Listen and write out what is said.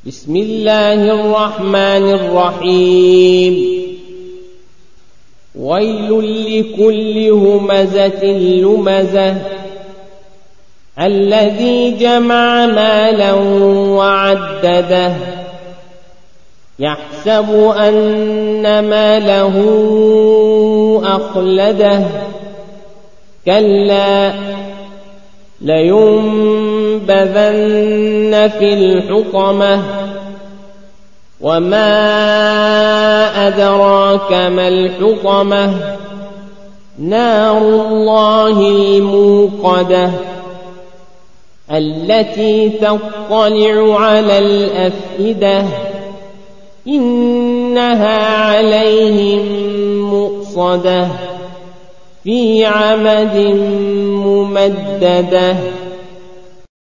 بسم الله الرحمن الرحيم ويل لكل همزة لمزة الذي جمع مالا وعدده يحسب أن ماله أخلده كلا لينبذن في الحطمة وما أدراك ما الحطمة نار الله الموقدة التي تطلع على الأفئدة إنها عليهم مؤصدة في عمد ممددة.